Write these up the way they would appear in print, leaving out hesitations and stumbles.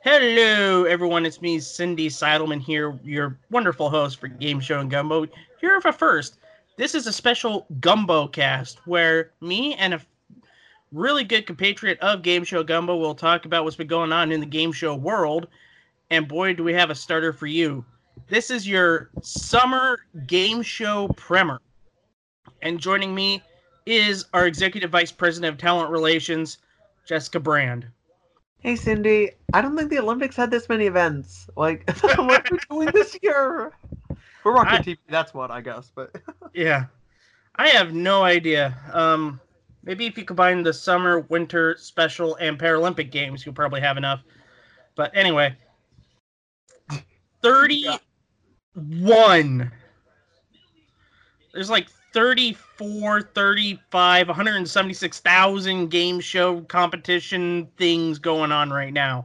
Hello, everyone. It's me, Cindy Seidelman here, your wonderful host for Game Show and Gumbo. Here for first, this is a special Gumbo cast where me and a really good compatriot of Game Show Gumbo will talk about what's been going on in the game show world. And boy, do we have a starter for you. This is your summer game show primer. And joining me is our Executive Vice President of Talent Relations, Jessica Brand. Hey Cindy, I don't think the Olympics had this many events. Like, what are we doing this year? We're rocking I TV, that's what I guess. But yeah, I have no idea. Maybe if you combine the summer, winter special, and Paralympic games, you'll probably have enough. But anyway, yeah, 31. There's like 34, 35, 176,000 game show competition things going on right now.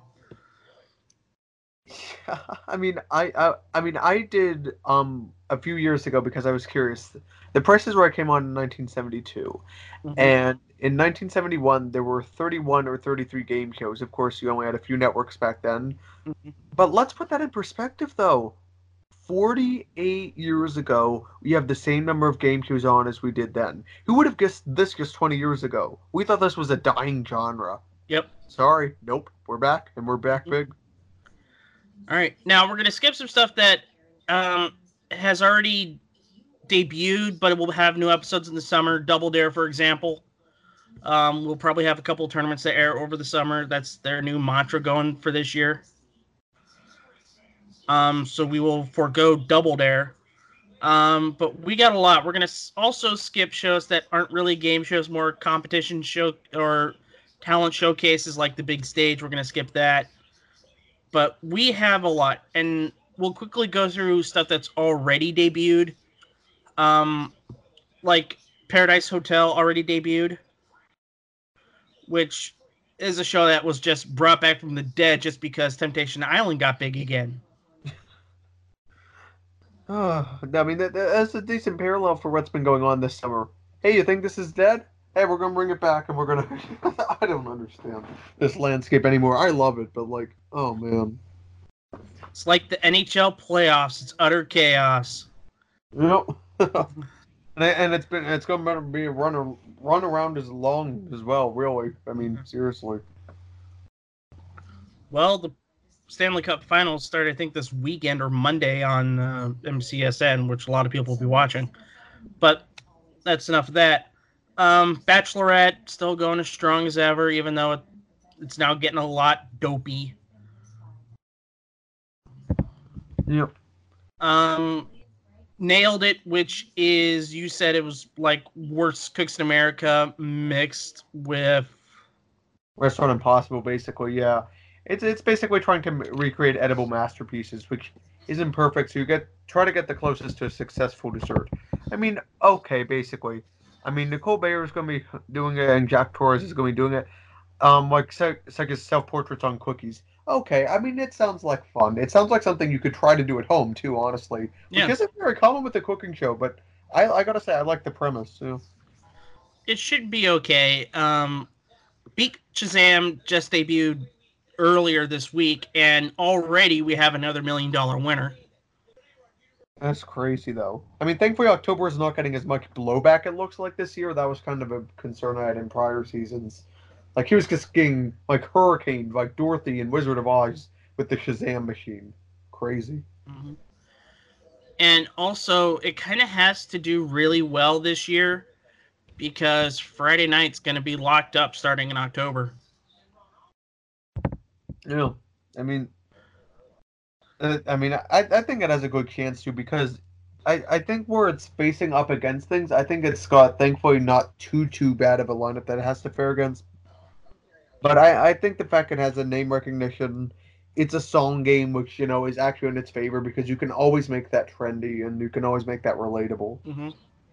I did a few years ago because I was curious. The Price is Right came on in 1972, Mm-hmm. and in 1971 there were 31 or 33 game shows. Of course, you only had a few networks back then. Mm-hmm. But let's put that in perspective, though. 48 years ago, we have the same number of game shows on as we did then. Who would have guessed this just 20 years ago? We thought this was a dying genre. Yep. Sorry, nope. We're back, and we're back big. All right. Now we're gonna skip some stuff that has already debuted, but it will have new episodes in the summer. Double Dare, for example. We'll probably have a couple of tournaments that air over the summer. That's their new mantra going for this year. So we will forego Double Dare. But we got a lot. We're going to also skip shows that aren't really game shows, more competition show or talent showcases like the big stage. We're going to skip that. But we have a lot. And we'll quickly go through stuff that's already debuted. Um, like Paradise Hotel already debuted, which is a show that was just brought back from the dead just because Temptation Island got big again. That's a decent parallel for what's been going on this summer. Hey, you think this is dead? Hey, we're gonna bring it back, and we're gonna. I don't understand this landscape anymore. I love it, but like, oh man. It's like the NHL playoffs. It's utter chaos. Yep. And it's going to be a run around as long as well. Really, I mean, seriously. Well, the Stanley Cup Finals start, I think, this weekend or Monday on MCSN, which a lot of people will be watching. But that's enough of that. Bachelorette still going as strong as ever, even though it's now getting a lot dopey. Yep. Nailed It, which is, you said it was like Worst Cooks in America mixed with Restaurant Impossible, basically. Yeah, it's basically trying to recreate edible masterpieces, which isn't perfect. So you try to get the closest to a successful dessert. I mean, okay, basically. I mean, Nicole Bayer is going to be doing it, and Jack Torres is going to be doing it. It's like his self portraits on cookies. Okay, I mean, it sounds like fun. It sounds like something you could try to do at home too, honestly, which yeah. isn't very common with the cooking show. But I gotta say, I like the premise too. It should be okay. Beat Shazam just debuted earlier this week, and already we have another $1 million winner. That's crazy, though. I mean, thankfully, October is not getting as much blowback. It looks like this year. That was kind of a concern I had in prior seasons. Like he was just getting like Hurricane, like Dorothy and Wizard of Oz with the Shazam machine. Crazy. Mm-hmm. And also, it kind of has to do really well this year because Friday night's going to be locked up starting in October. Yeah, I mean, I think it has a good chance to because I think where it's facing up against things, I think it's got thankfully not too bad of a lineup that it has to fare against. But I think the fact it has a name recognition, it's a song game, which is actually in its favor because you can always make that trendy and you can always make that relatable. Mm-hmm.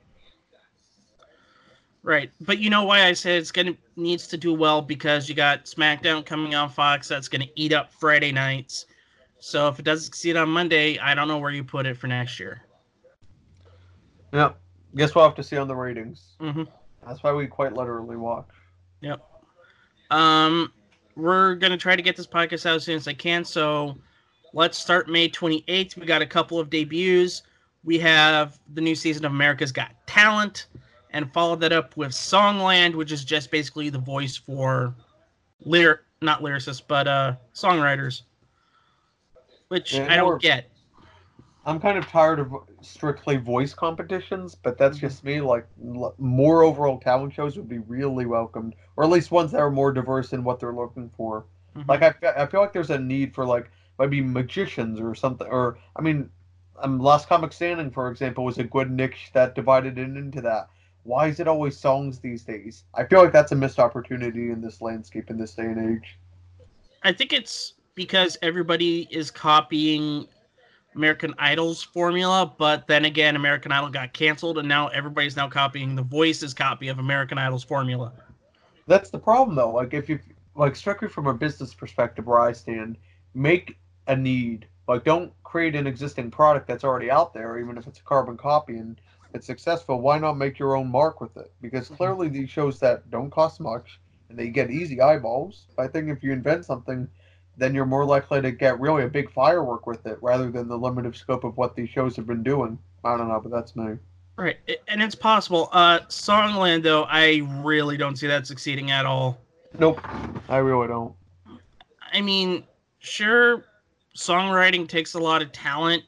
Right, but you know why I said it's gonna needs to do well because you got SmackDown coming on Fox that's gonna eat up Friday nights. So if it doesn't succeed on Monday, I don't know where you put it for next year. Yeah, guess we'll have to see on the ratings. Mm-hmm. That's why we quite literally watch. Yep. Um, we're going to try to get this podcast out as soon as I can. So let's start May 28th. We got a couple of debuts. We have the new season of America's Got Talent, and followed that up with Songland, which is just basically the voice for not lyricists, but songwriters, which Yeah, I don't get. I'm kind of tired of strictly voice competitions, but that's just me. Like, more overall talent shows would be really welcomed, or at least ones that are more diverse in what they're looking for. Mm-hmm. Like, I feel like there's a need for, like, maybe magicians or something. Or, I mean, Last Comic Standing, for example, was a good niche that divided it into that. Why is it always songs these days? I feel like that's a missed opportunity in this landscape in this day and age. I think it's because everybody is copying American Idol's formula, but then again, American Idol got canceled, and now everybody's now copying The Voice's copy of American Idol's formula. That's the problem, though. Like, if you, like, strictly from a business perspective where I stand, make a need. Like, don't create an existing product that's already out there, even if it's a carbon copy and it's successful. Why not make your own mark with it? Because clearly these shows that don't cost much and they get easy eyeballs. I think if you invent something, then you're more likely to get really a big firework with it rather than the limited scope of what these shows have been doing. I don't know, but that's me. Right, and it's possible. Songland, though, I really don't see that succeeding at all. Nope, I really don't. I mean, sure, songwriting takes a lot of talent,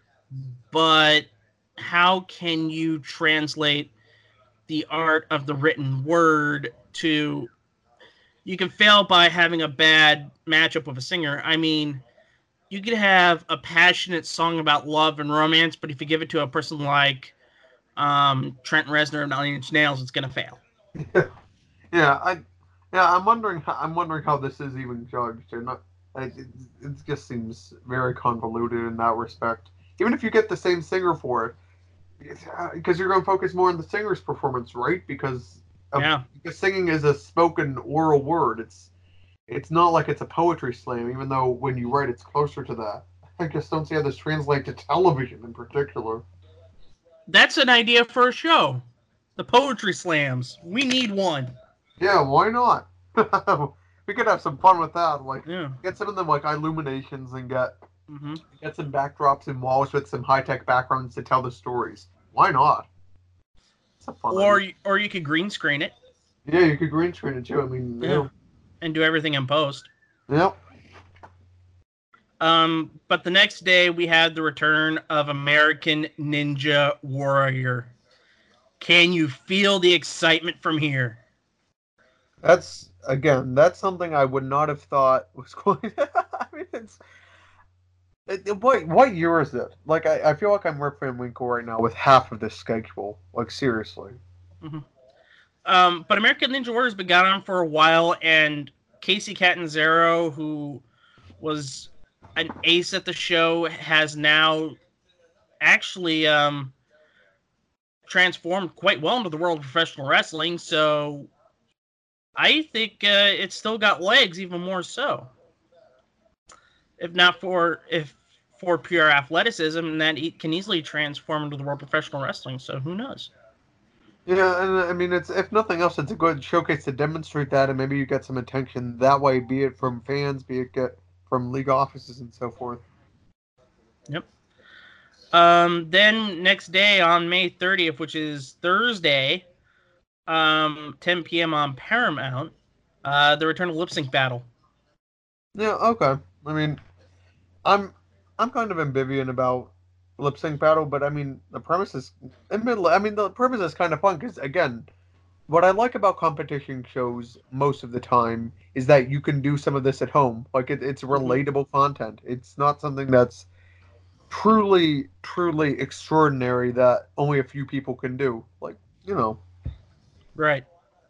but how can you translate the art of the written word to... You can fail by having a bad matchup with a singer. I mean, you could have a passionate song about love and romance, but if you give it to a person like Trent Reznor of Nine Inch Nails, it's gonna fail. Yeah, I'm wondering. I'm wondering how this is even judged. And it just seems very convoluted in that respect. Even if you get the same singer for it, because you're going to focus more on the singer's performance, right? Because singing is a spoken oral word. It's not like it's a poetry slam, even though when you write, it's closer to that. I just don't see how this translates to television in particular. That's an idea for a show. The poetry slams. We need one. Yeah, why not? We could have some fun with that. Like, Yeah. get some of them like illuminations and get Mm-hmm. get some backdrops and walls with some high tech backgrounds to tell the stories. Why not? It's a fun idea. Or you could green screen it. Yeah, you could green screen it too. I mean, Yeah. And do everything in post. Yep. But the next day we had the return of American Ninja Warrior. Can you feel the excitement from here? That's something I would not have thought was going. I mean, what year is it? Like, I feel like I'm Rip Van Winkle right now with half of this schedule. Like, seriously. Mm-hmm. But American Ninja Warrior's been going on for a while, and Casey Catanzaro, who was an ace at the show, has now actually transformed quite well into the world of professional wrestling. So I think it's still got legs, even more so. If not for pure athleticism, that can easily transform into the world of professional wrestling. So who knows? Yeah, and I mean, it's if nothing else, it's a good showcase to demonstrate that, and maybe you get some attention that way, be it from fans, be it from league offices and so forth. Yep. Then next day on May 30th, which is Thursday, 10 p.m. on Paramount, the return of Lip Sync Battle. Yeah, okay. I mean, I'm kind of ambivalent about Lip Sync Battle, but I mean, the premise is kind of fun because, again, what I like about competition shows most of the time is that you can do some of this at home. Like, it's relatable content. It's not something that's truly extraordinary that only a few people can do. Like, you know. Right.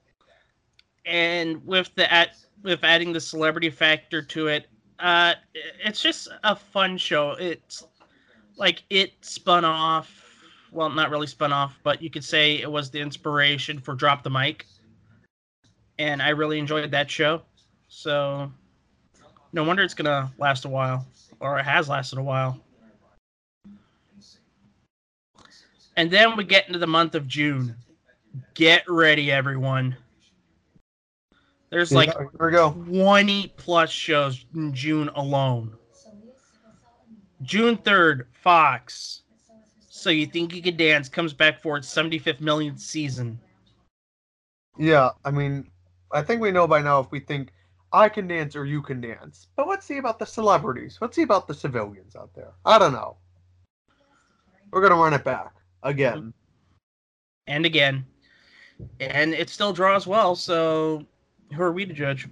And with adding the celebrity factor to it, it's just a fun show. It's like it spun off. Well, not really spun off, but you could say it was the inspiration for Drop the Mic. And I really enjoyed that show. So no wonder it's going to last a while, or it has lasted a while. And then we get into the month of June. Get ready, everyone. There's Yeah, like here we go. 20 plus shows in June alone. June 3rd, Fox. So You Think You Could Dance comes back for its 75th millionth season. Yeah, I mean, I think we know by now if we think I can dance or you can dance. But let's see about the celebrities. Let's see about the civilians out there. I don't know. We're gonna run it back again. And again. And it still draws well, so who are we to judge?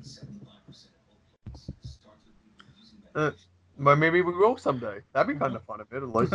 But maybe we will someday. That'd be kind of fun if it was.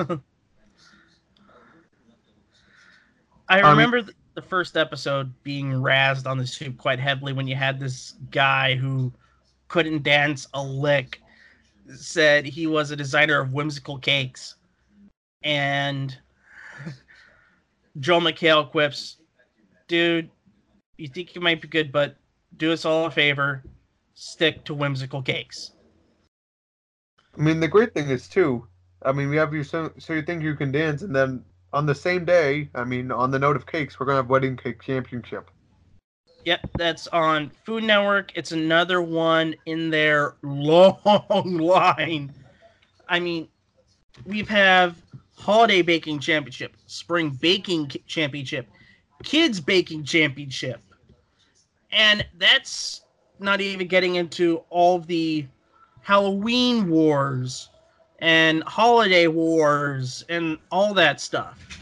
I remember the first episode being razzed on the soup quite heavily when you had this guy who couldn't dance a lick, said he was a designer of whimsical cakes. And Joel McHale quips, dude, you think you might be good, but do us all a favor, stick to whimsical cakes. I mean, the great thing is, too, I mean, we have you so you think you can dance, and then on the same day, I mean, on the note of cakes, we're going to have Wedding Cake Championship. Yep, that's on Food Network. It's another one in their long line. I mean, we have Holiday Baking Championship, Spring Baking Championship, Kids Baking Championship. And that's not even getting into all the Halloween wars and holiday wars and all that stuff.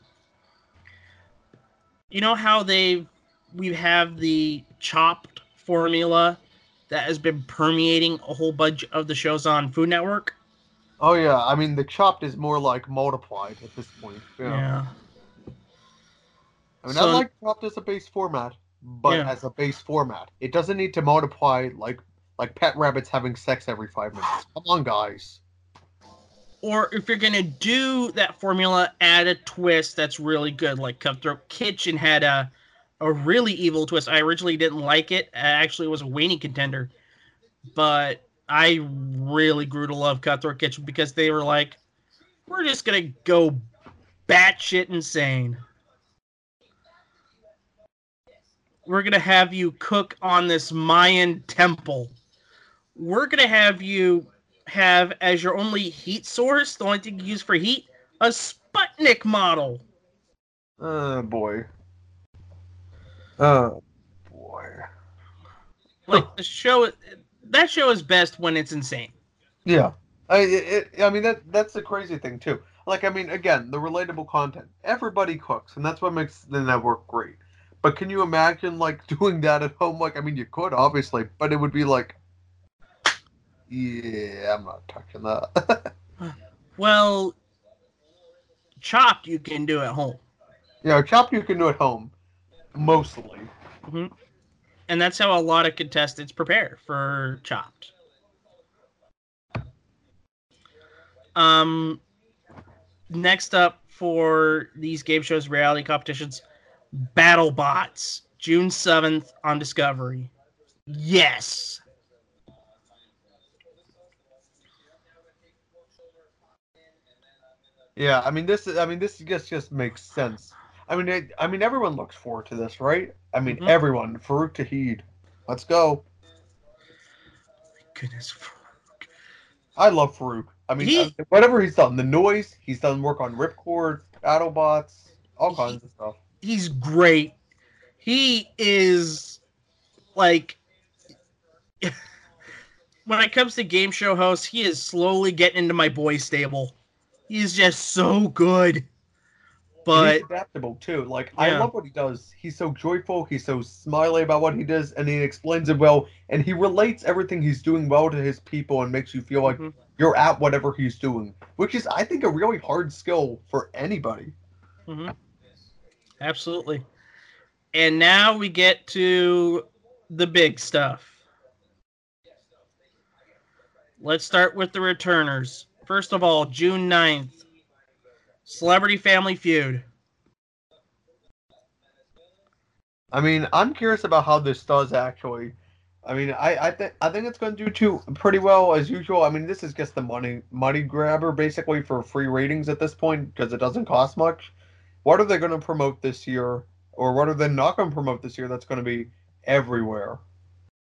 You know how we have the Chopped formula that has been permeating a whole bunch of the shows on Food Network? Oh, yeah. I mean, the Chopped is more like multiplied at this point. Yeah. I mean, I like Chopped as a base format, but as a base format. It doesn't need to multiply like pet rabbits having sex every 5 minutes. Come on, guys. Or if you're going to do that formula, add a twist that's really good. Like Cutthroat Kitchen had a really evil twist. I originally didn't like it. Actually, it was a waning contender. But I really grew to love Cutthroat Kitchen because they were like, we're just going to go batshit insane. We're going to have you cook on this Mayan temple. We're going to have you have as your only heat source, the only thing you use for heat, a Sputnik model. Oh, boy. Oh, boy. Like, that show is best when it's insane. Yeah. I mean, that's the crazy thing, too. Like, I mean, again, the relatable content. Everybody cooks, and that's what makes the network great. But can you imagine, like, doing that at home? Like, I mean, you could, obviously, but it would be like, yeah, I'm not touching that. Well, Chopped you can do at home. Yeah, Chopped you can do at home, mostly. Mm-hmm. And that's how a lot of contestants prepare for Chopped. Next up for these game shows, reality competitions, BattleBots, June 7th on Discovery. Yes. Yeah, I mean this just makes sense. I mean everyone looks forward to this, right? I mean everyone. Farouk Tahid, let's go. My goodness, Farouk. I love Farouk. I mean, whatever he's done, The Noise, he's done work on Ripcord, BattleBots, all kinds of stuff. He's great. He is like, when it comes to game show hosts, he is slowly getting into my boy stable. He's just so good. But he's adaptable too. Like, yeah. I love what he does. He's so joyful. He's so smiley about what he does, and he explains it well. And he relates everything he's doing well to his people, and makes you feel like you're at whatever he's doing, which is, I think, a really hard skill for anybody. Absolutely. And now we get to the big stuff. Let's start with the returners. First of all, June 9th, Celebrity Family Feud. I mean, I'm curious about how this does, actually. I mean, I think it's going to do pretty well as usual. I mean, this is just the money grabber, basically, for free ratings at this point, because it doesn't cost much. What are they going to promote this year, or what are they not going to promote this year that's going to be everywhere?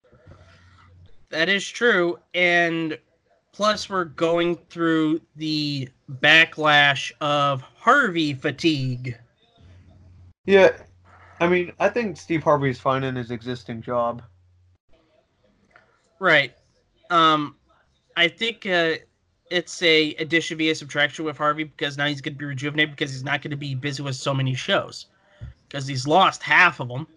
That is true, and plus we're going through the backlash of Harvey fatigue. Yeah, I mean, I think Steve Harvey is fine in his existing job. Right. I think it's a addition via subtraction with Harvey because now he's going to be rejuvenated because he's not going to be busy with so many shows because he's lost half of them.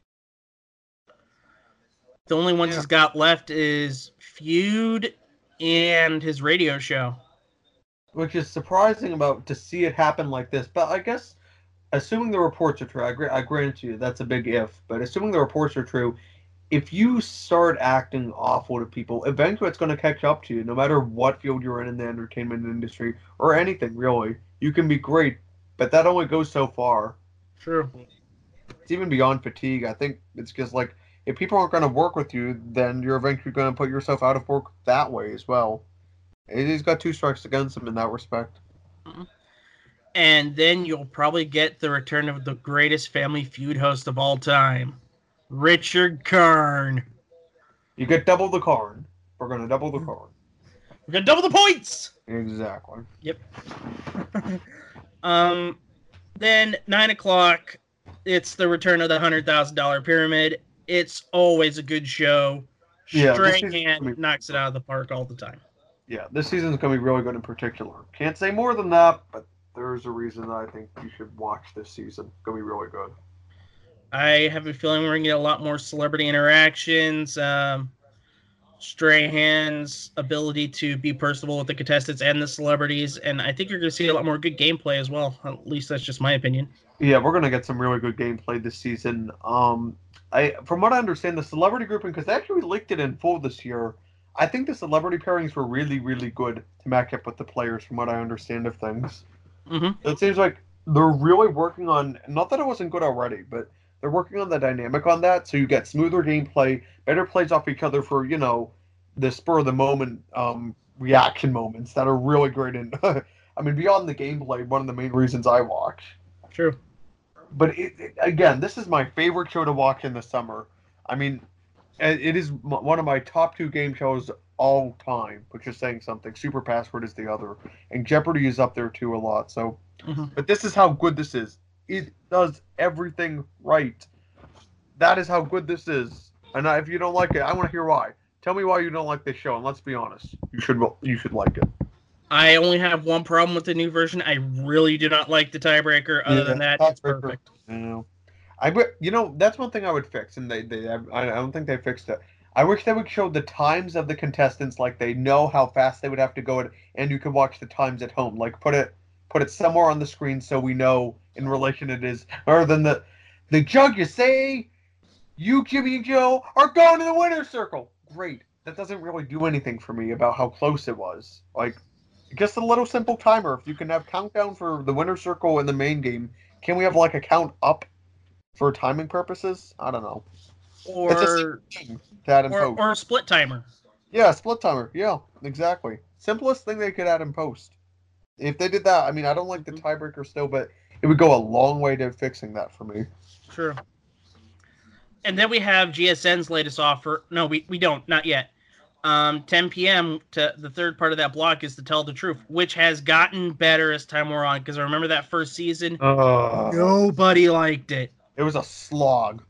The only ones he's got left is Feud and his radio show. Which is surprising about to see it happen like this. But I guess, assuming the reports are true, I grant you that's a big if. But assuming the reports are true, if you start acting awful to people, eventually it's going to catch up to you. No matter what field you're in the entertainment industry or anything really, you can be great, but that only goes so far. True. It's even beyond fatigue. I think it's just like if people aren't going to work with you, then you're eventually going to put yourself out of work that way as well. He's got two strikes against him in that respect. And then you'll probably get the return of the greatest Family Feud host of all time, Richard Karn. You get double the Karn. We're going to double the Karn. We're going to double the points! Exactly. Yep. Then 9 o'clock, it's the return of the $100,000 Pyramid. It's always a good show. Yeah, Strahan knocks it out of the park all the time. Yeah, this season's going to be really good in particular. Can't say more than that, but there's a reason that I think you should watch this season. It's going to be really good. I have a feeling we're going to get a lot more celebrity interactions. Strahan's ability to be personable with the contestants and the celebrities, and I think you're going to see a lot more good gameplay as well. At least that's just my opinion. Yeah, we're going to get some really good gameplay this season. From what I understand, the celebrity grouping, because they actually leaked it in full this year, I think the celebrity pairings were really, really good to match up with the players, from what I understand of things. Mm-hmm. It seems like they're really working on, not that it wasn't good already, but they're working on the dynamic on that, so you get smoother gameplay, better plays off each other for, the spur-of-the-moment reaction moments that are really great. And I mean, beyond the gameplay, one of the main reasons I watch. True. But again, this is my favorite show to watch in the summer. I mean, it is one of my top 2 game shows all time, which is saying something. Super Password is the other. And Jeopardy is up there too a lot. So, But this is how good this is. It does everything right. That is how good this is. And if you don't like it, I want to hear why. Tell me why you don't like this show, and let's be honest. You should like it. I only have one problem with the new version. I really do not like the tiebreaker. Other than that, it's perfect. That's one thing I would fix, and I don't think they fixed it. I wish they would show the times of the contestants, like they know how fast they would have to go, and you could watch the times at home. Like put it somewhere on the screen so we know in relation it is, other than the judge you say, you, Jimmy, and Joe are going to the winner's circle. Great. That doesn't really do anything for me about how close it was. Like, just a little simple timer. If you can have countdown for the winner's circle in the main game, can we have like a count up for timing purposes? I don't know. Or a split timer. Yeah, split timer. Yeah, exactly. Simplest thing they could add in post. If they did that, I mean, I don't like the tiebreaker still, but it would go a long way to fixing that for me. True. And then we have GSN's latest offer. No, we don't. Not yet. 10 p.m. to the third part of that block is To Tell the Truth, which has gotten better as time wore on. Because I remember that first season, nobody liked it. It was a slog.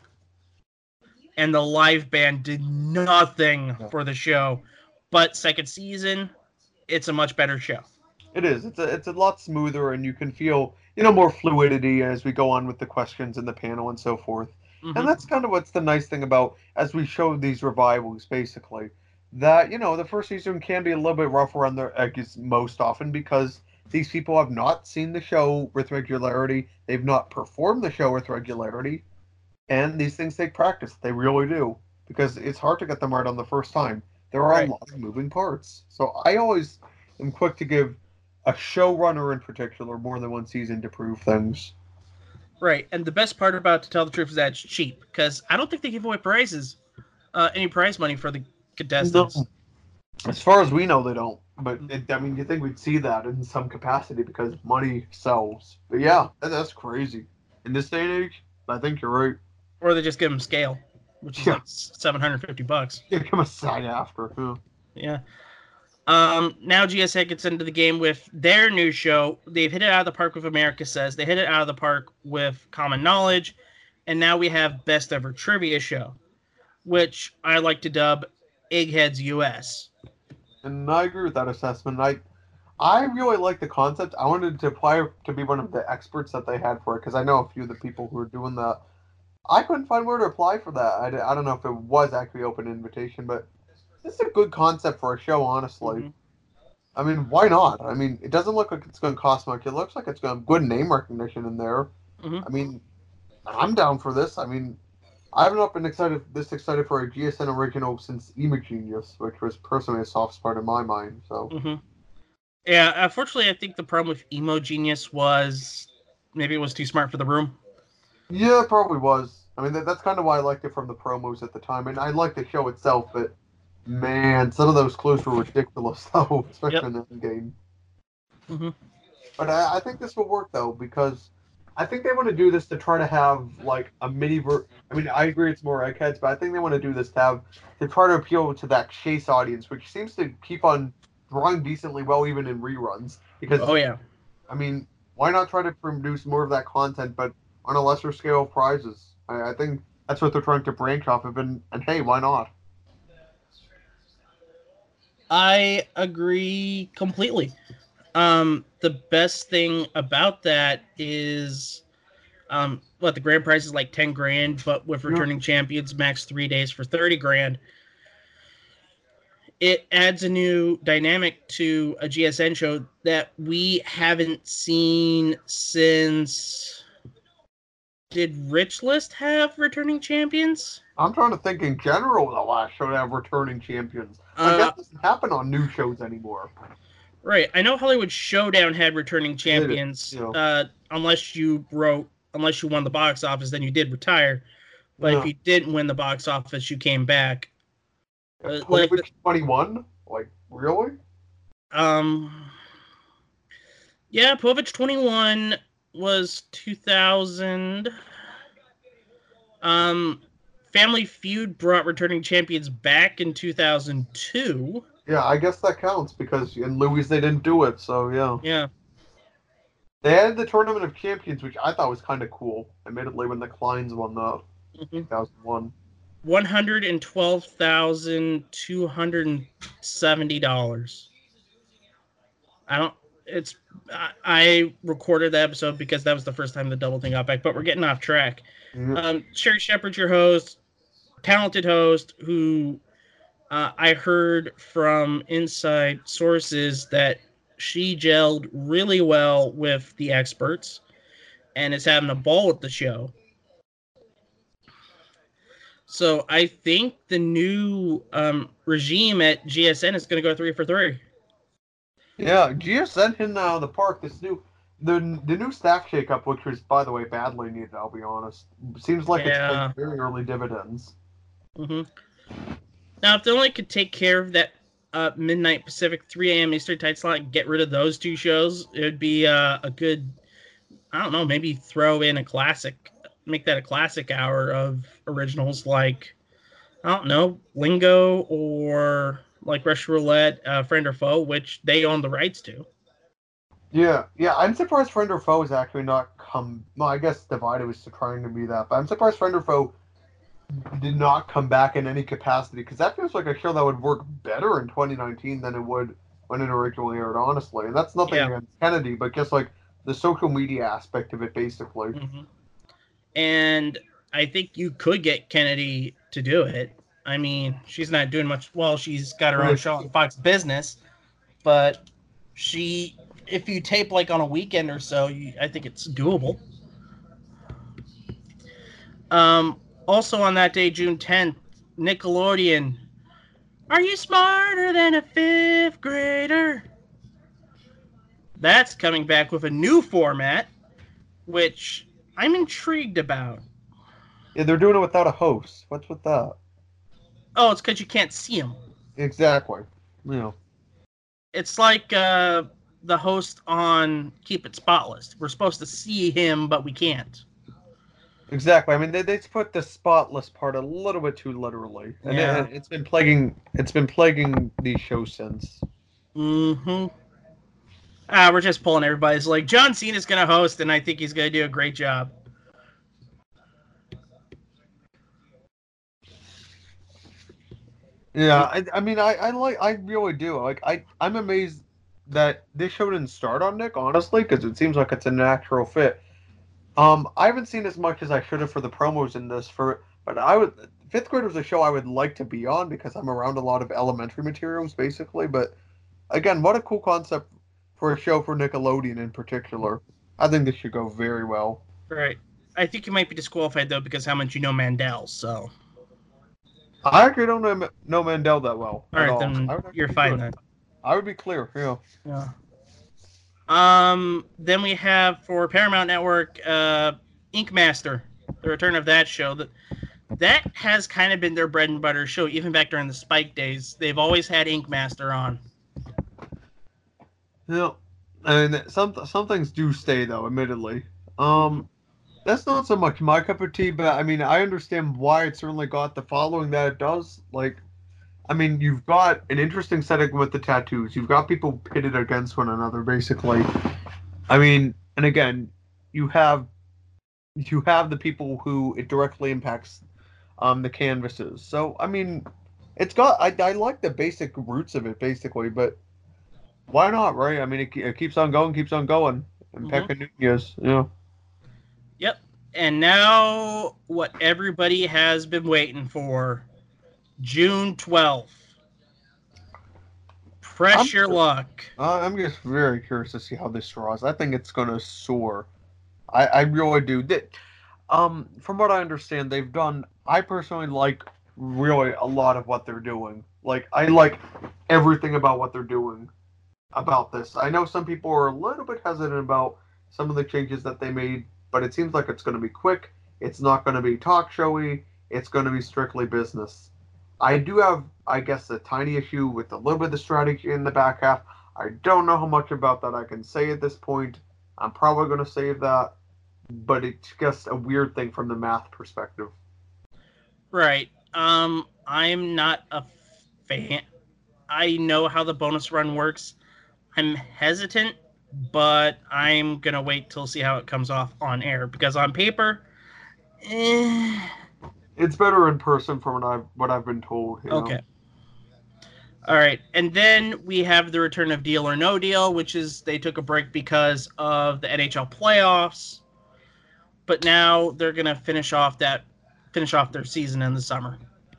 And the live band did nothing for the show. But second season, it's a much better show. It is. It's a lot smoother, and you can feel, more fluidity as we go on with the questions and the panel and so forth. Mm-hmm. And that's kind of what's the nice thing about, as we show these revivals, basically, that, the first season can be a little bit rough around their edges most often because these people have not seen the show with regularity. They've not performed the show with regularity. And these things take practice. They really do. Because it's hard to get them right on the first time. There are a lot of moving parts. So I always am quick to give a showrunner in particular more than one season to prove things. Right, and the best part about To Tell the Truth is that it's cheap, because I don't think they give away prizes, any prize money for the contestants. No. As far as we know, they don't. But, you think we'd see that in some capacity because money sells. But yeah, that's crazy. In this day and age, I think you're right. Or they just give them scale. which is like $750. Yeah, come a SAG after. Yeah. Now GSA gets into the game with their new show. They've hit it out of the park with America Says. They hit it out of the park with Common Knowledge. And now we have Best Ever Trivia Show, which I like to dub Eggheads US. And I agree with that assessment. I really like the concept. I wanted to apply to be one of the experts that they had for it because I know a few of the people who are doing that. I couldn't find where to apply for that. I don't know if it was actually open invitation, but this is a good concept for a show, honestly. Mm-hmm. I mean, why not? I mean, it doesn't look like it's going to cost much. It looks like it's going to have good name recognition in there. Mm-hmm. I mean, I'm down for this. I mean, I have not been this excited for a GSN original since Imagenius, which was personally a soft spot in my mind. So. Mm-hmm. Yeah, unfortunately, I think the problem with Emo Genius was maybe it was too smart for the room. Yeah, it probably was. I mean, that's kind of why I liked it from the promos at the time, and I liked the show itself, but man, some of those clues were ridiculous, though, especially in the game. Mm-hmm. But I think this will work, though, because I think they want to do this to try to have, like, a I mean, I agree it's more Eggheads, but I think they want to do this to try to appeal to that Chase audience, which seems to keep on drawing decently well even in reruns. Because, I mean, why not try to produce more of that content, but on a lesser scale of prizes? I think that's what they're trying to branch off of, and hey, why not? I agree completely. The best thing about that is, the grand prize is like 10 grand, but with returning champions, max 3 days for 30 grand. It adds a new dynamic to a GSN show that we haven't seen since. Did Rich List have returning champions? I'm trying to think in general the last show to have returning champions. That doesn't happen on new shows anymore. Right. I know Hollywood Showdown had returning champions. Unless you won the box office, then you did retire. But if you didn't win the box office, you came back. Povich 21? Like, really? Yeah, Povich 21 was 2000. Family Feud brought returning champions back in 2002. Yeah, I guess that counts because in Louis they didn't do it, so yeah. Yeah. They added the Tournament of Champions, which I thought was kind of cool, admittedly, when the Kleins won that. 2001. $112,270. I recorded the episode because that was the first time the Double Thing got back, but we're getting off track. Sherry Shepard, your host, talented host, who I heard from inside sources that she gelled really well with the experts and is having a ball with the show. So I think the new regime at GSN is going to go 3 for 3. Yeah, GSN in the park. The new staff shakeup, which was, by the way, badly needed. I'll be honest. Seems like it's paying very early dividends. Mm-hmm. Now, if they only could take care of that midnight Pacific, 3 a.m. Eastern time slot, and get rid of those 2 shows, it would be a good. I don't know. Maybe throw in a classic. Make that a classic hour of originals like, I don't know, Lingo or like Russian Roulette, Friend or Foe, which they own the rights to. Yeah. I'm surprised Friend or Foe has actually not come. Well, I guess Divided was trying to be that, but I'm surprised Friend or Foe did not come back in any capacity because that feels like a show that would work better in 2019 than it would when it originally aired, honestly. And that's nothing against Kennedy, but just like the social media aspect of it, basically. Mm-hmm. And I think you could get Kennedy to do it. I mean, she's not doing much. Well, she's got her own show on Fox Business, but if you tape like on a weekend or so, I think it's doable. Also on that day, June 10th, Nickelodeon. Are you smarter than a 5th grader? That's coming back with a new format, which I'm intrigued about. Yeah, they're doing it without a host. What's with that? Oh, it's because you can't see him. Exactly. Yeah. It's like the host on Keep It Spotless. We're supposed to see him, but we can't. Exactly. I mean, they put the spotless part a little bit too literally, and Yeah. it's been plaguing these shows since. Mm-hmm. We're just pulling everybody's like John Cena's gonna host, and I think he's gonna do a great job. Yeah, I mean, I really do. Like, I'm amazed that this show didn't start on Nick, honestly, because it seems like it's a natural fit. I haven't seen as much as I should have for the promos in this but I would Fifth Grade was a show I would like to be on because I'm around a lot of elementary materials, basically. But again, what a cool concept for a show for Nickelodeon in particular. I think this should go very well. Right. I think you might be disqualified though because how much you know Mandel. So, I actually don't know Mandel that well all at right, all. then I would you're actually be fine good. then. I would be clear. Yeah. Yeah. Then we have for Paramount Network, Ink Master, the return of that show. That has kind of been their bread and butter show, even back during the Spike days. They've always had Ink Master on. Yeah. And some things do stay though, admittedly. That's not so much my cup of tea, but I mean, I understand why it certainly got the following that it does. Like, I mean, you've got an interesting setting with the tattoos. You've got people pitted against one another, basically. I mean, and again, you have you have the people who it directly impacts, the canvases. So, I mean, I like the basic roots of it, basically, but why not, right? I mean, it keeps on going. And Mm-hmm. Pekka Nunez, yeah. Yep. And now, what everybody has been waiting for, June 12th. I'm Press your luck. I'm just very curious to see how this draws. I think it's gonna soar. I really do. From what I understand, they've done. I personally like really a lot of what they're doing. Like, I like everything about what they're doing about this. I know some people are a little bit hesitant about some of the changes that they made, but it seems like it's going to be quick. It's not going to be talk showy. It's going to be strictly business. I do have, I guess, a tiny issue with a little bit of the strategy in the back half. I don't know how much about that I can say at this point. I'm probably going to save that, but it's just a weird thing from the math perspective. Right. I'm not a fan. I know how the bonus run works. I'm hesitant, but I'm gonna wait till see how it comes off on air because on paper, eh, It's better in person from what I've been told. okay. All right, and then we have the return of Deal or No Deal, which is they took a break because of the NHL playoffs, but now they're gonna finish off their season in the summer.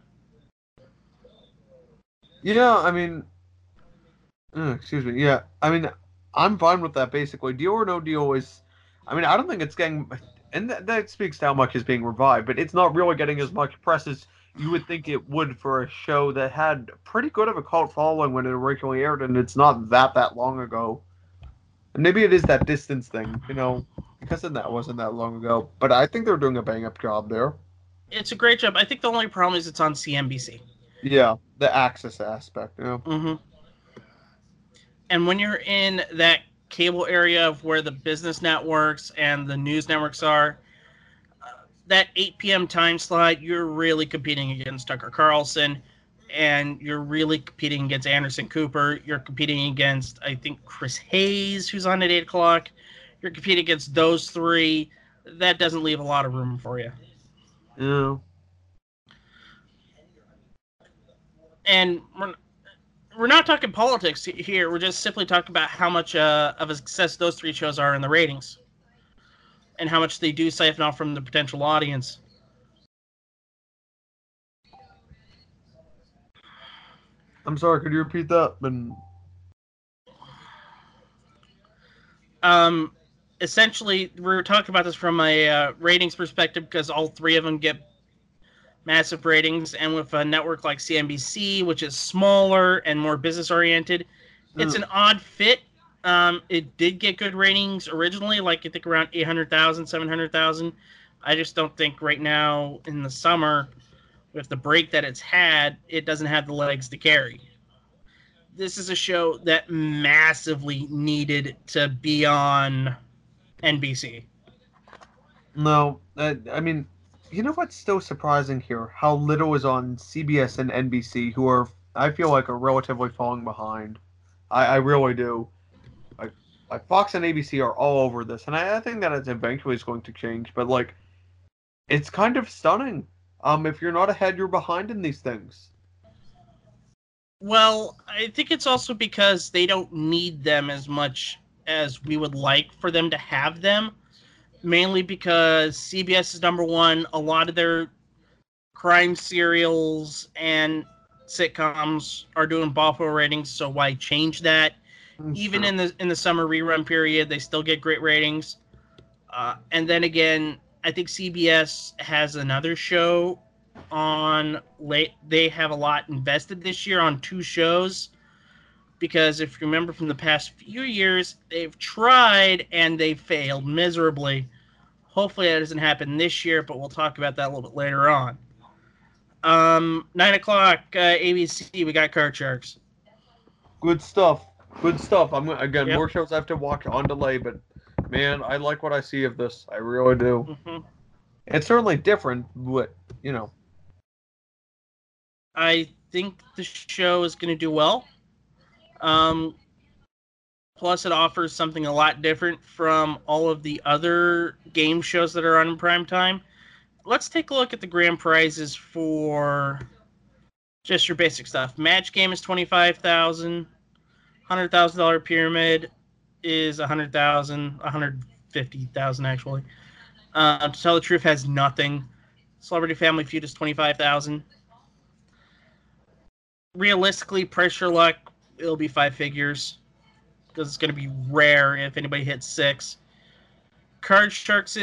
Yeah, I mean, excuse me. Yeah, I mean, I'm fine with that. Basically, Deal or No Deal is. I mean, I don't think it's getting, and that speaks to how much is being revived, but it's not really getting as much press as you would think it would for a show that had pretty good of a cult following when it originally aired, and it's not that long ago. And maybe it is that distance thing, because then that wasn't that long ago. But I think they're doing a bang up job there. It's a great job. I think the only problem is it's on CNBC. Yeah, the access aspect. Mm-hmm. And when you're in that cable area of where the business networks and the news networks are, that 8 p.m. time slot, you're really competing against Tucker Carlson, and you're really competing against Anderson Cooper. You're competing against, I think, Chris Hayes, who's on at 8 o'clock. You're competing against those three. That doesn't leave a lot of room for you. Yeah. And we're not talking politics here. We're just simply talking about how much of a success those three shows are in the ratings and how much they do siphon off from the potential audience. I'm sorry, could you repeat that? Essentially, we're talking about this from a ratings perspective because all three of them get massive ratings, and with a network like CNBC, which is smaller and more business oriented, it's an odd fit. It did get good ratings originally, like I think around 800,000, 700,000. I just don't think right now in the summer, with the break that it's had, it doesn't have the legs to carry. This is a show that massively needed to be on NBC. No, I mean, you know what's still surprising here? How little is on CBS and NBC, who are, I feel like, are relatively falling behind. I really do. Like, Fox and ABC are all over this, and I think that it's eventually is going to change. But like, it's kind of stunning. If you're not ahead, you're behind in these things. Well, I think it's also because they don't need them as much as we would like for them to have them. Mainly because CBS is number one. A lot of their crime serials and sitcoms are doing Buffalo ratings, so why change that? Even Sure. in the summer rerun period, they still get great ratings. And then again, I think CBS has another show on late. They have a lot invested this year on two shows because if you remember from the past few years, they've tried and they failed miserably. Hopefully that doesn't happen this year, but we'll talk about that a little bit later on. 9 o'clock, ABC. We got Card Sharks. Good stuff. Good stuff. Again, Yep. more shows I have to watch on delay, but man, I like what I see of this. I really do. Mm-hmm. It's certainly different, but you know. I think the show is going to do well. Um, Plus, it offers something a lot different from all of the other game shows that are on in prime time. Let's take a look at the grand prizes for just your basic stuff. Match game is 25,000. $100,000 pyramid is 100,000. 150,000 actually. To tell the truth, has nothing. Celebrity Family Feud is 25,000. Realistically, Pressure Luck, it'll be five figures because it's going to be rare if anybody hits six. Card Sharks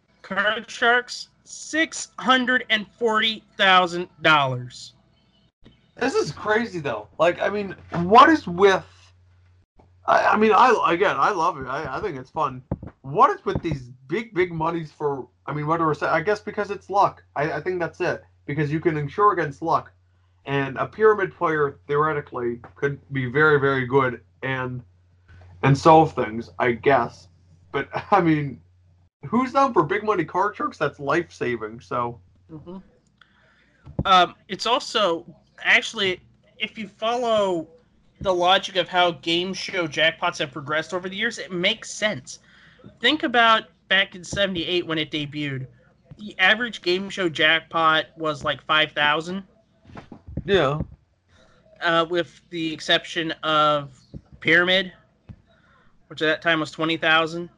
$640,000. This is crazy though. Like, I mean, what is with? I mean, I love it. I think it's fun. What is with these big monies for? I mean, what do we say? I guess because it's luck. I think that's it. Because you can insure against luck, and a pyramid player theoretically could be very good and solve things. I guess, but I mean, who's down for big money card tricks? That's life saving. So. Mm-hmm. It's also actually, if you follow the logic of how game show jackpots have progressed over the years, it makes sense. Think about back in '78 when it debuted. The average game show jackpot was like 5,000, Yeah. with the exception of Pyramid, which at that time was 20,000,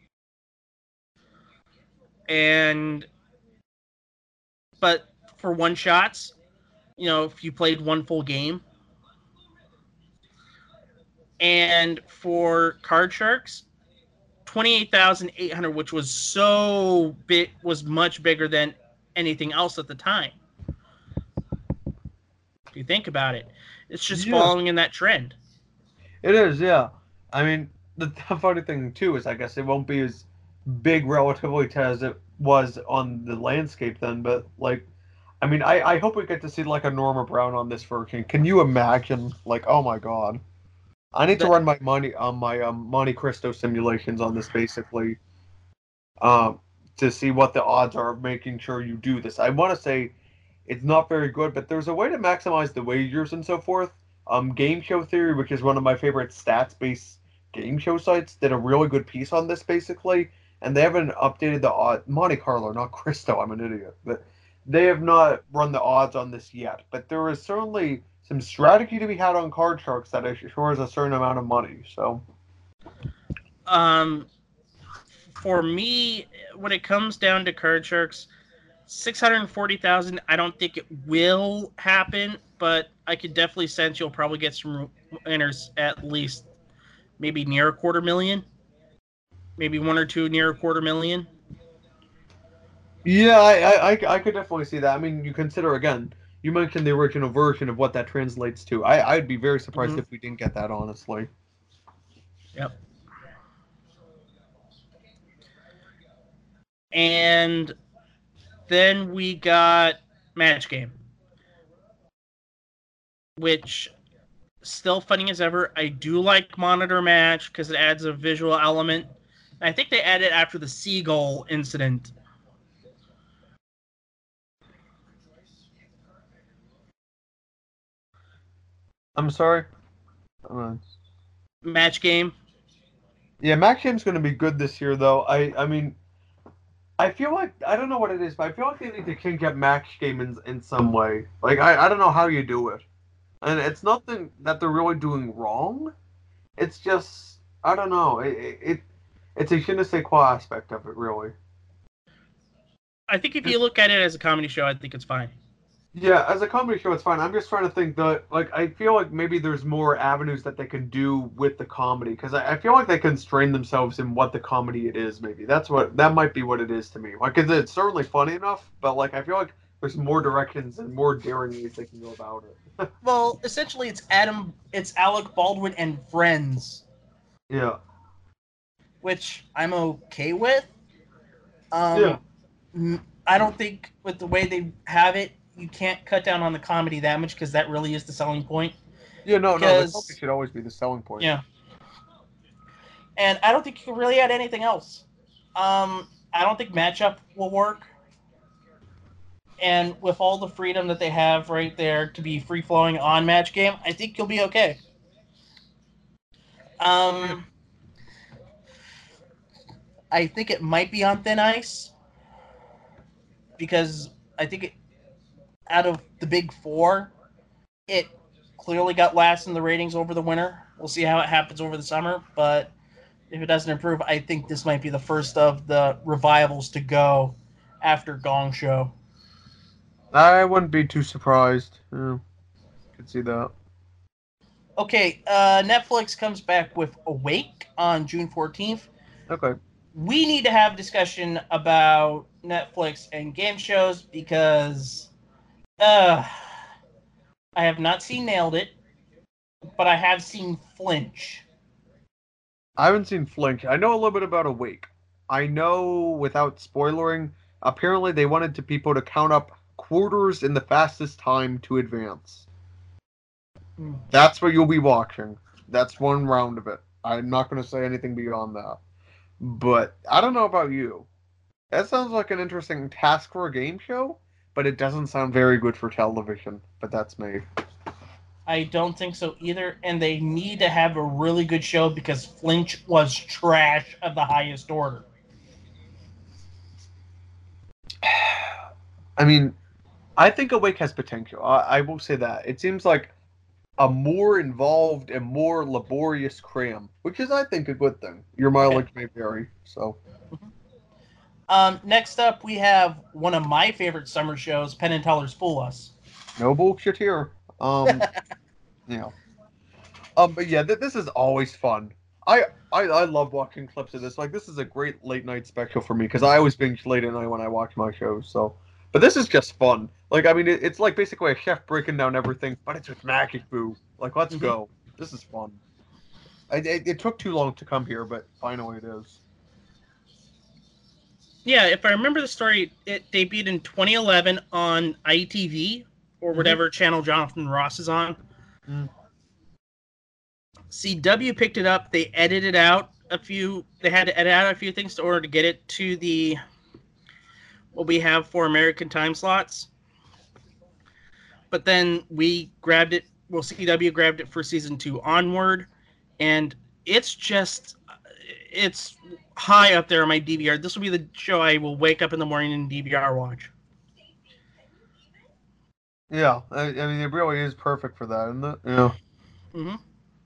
and but for one shots, if you played one full game. And for Card Sharks, 28,800, which was so big, was much bigger than anything else at the time. If you think about it, it's just following in that trend. It is, yeah. I mean, the funny thing too is, I guess it won't be as big relatively to as it was on the landscape then, but like, I mean, I hope we get to see like a Norma Brown on this version. Can you imagine? Like, oh my god. I need to run my Monte Cristo simulations on this basically, to see what the odds are of making sure you do this. I want to say it's not very good, but there's a way to maximize the wagers and so forth. Game Show Theory, which is one of my favorite stats-based game show sites, did a really good piece on this basically, and they haven't updated the odd Monte Carlo, not Cristo. I'm an idiot, but they have not run the odds on this yet. But there is certainly some strategy to be had on Card Sharks that assures a certain amount of money. So, for me, when it comes down to Card Sharks, 640,000. I don't think it will happen, but I could definitely sense you'll probably get some winners at least maybe near a quarter million, maybe one or two near a quarter million. yeah, I could definitely see that. I mean, you consider again, you mentioned the original version of what that translates to. I'd be very surprised if we didn't get that, honestly. Yep. And then we got Match Game, which still funny as ever. I do like Monitor Match because it adds a visual element. I think they added after the Seagull incident. I'm sorry. Match Game. Yeah, Match Game's going to be good this year, though. I mean, I feel like I don't know what it is, but I feel like they need to kink up Match Game in some way. Like I don't know how you do it, and it's nothing that they're really doing wrong. It's just I don't know. It's a je ne sais quoi aspect of it, really. I think if you look at it as a comedy show, I think it's fine. Yeah, as a comedy show, it's fine. I'm just trying to think that, like, I feel like maybe there's more avenues that they can do with the comedy because I feel like they constrain themselves in what the comedy it is. Maybe that might be what it is to me. Like, 'cause it's certainly funny enough, but like, I feel like there's more directions and more daring ways they can go about it. Well, essentially, it's Alec Baldwin and Friends, Yeah, which I'm okay with. yeah, I don't think with the way they have it, you can't cut down on the comedy that much because that really is the selling point. yeah. No, no, the comedy Because should always be the selling point. yeah, and I don't think you can really add anything else. I don't think matchup will work. And with all the freedom that they have right there to be free flowing on Match Game, I think you'll be okay. Um, I think it might be on thin ice because I think out of the big four, it clearly got last in the ratings over the winter. We'll see how it happens over the summer, but if it doesn't improve, I think this might be the first of the revivals to go after Gong Show. I wouldn't be too surprised. Yeah, could see that. Okay, Netflix comes back with Awake on June 14th. Okay. We need to have a discussion about Netflix and game shows because I have not seen Nailed It, but I have seen Flinch. I haven't seen Flinch. I know a little bit about Awake. I know, without spoilering, apparently they wanted people to count up quarters in the fastest time to advance. That's what you'll be watching. That's one round of it. I'm not going to say anything beyond that. But I don't know about you. That sounds like an interesting task for a game show, but it doesn't sound very good for television. But that's me. I don't think so either, and they need to have a really good show because Flinch was trash of the highest order. I mean, I think Awake has potential. I will say that. It seems like a more involved and more laborious cram, which is, I think, a good thing. Your mileage may vary, so. Next up, we have one of my favorite summer shows, Penn and Teller's Fool Us. No bullshit here. Yeah. But yeah, this is always fun. I love watching clips of this. Like, this is a great late night special for me because I always binge late at night when I watch my shows. So, but this is just fun. Like, I mean, it's like basically a chef breaking down everything, but it's with Magic Boo. Like, let's go. This is fun. It took too long to come here, but finally it is. Yeah, if I remember the story, it debuted in 2011 on ITV or whatever channel Jonathan Ross is on. CW picked it up. They edited out a few. They had to edit out a few things in order to get it to the what we have for American time slots. But then we grabbed it. Well, CW grabbed it for season 2 onward, and it's high up there on my DVR. This will be the show I will wake up in the morning and DVR watch. Yeah, I mean, it really is perfect for that, isn't it? Yeah. Mm-hmm.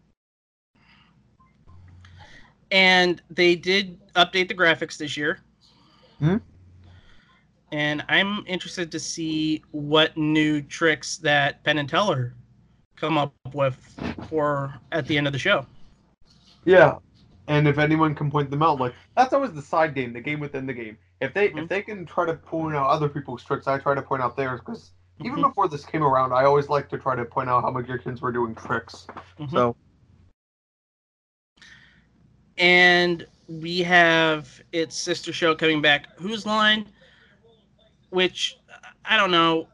And they did update the graphics this year. And I'm interested to see what new tricks that Penn and Teller come up with for at the end of the show. Yeah, and if anyone can point them out, like that's always the side game, the game within the game. If they can try to point out other people's tricks, I try to point out theirs because even before this came around, I always like to try to point out how magicians were doing tricks. So. And we have its sister show coming back, Whose Line, which I don't know.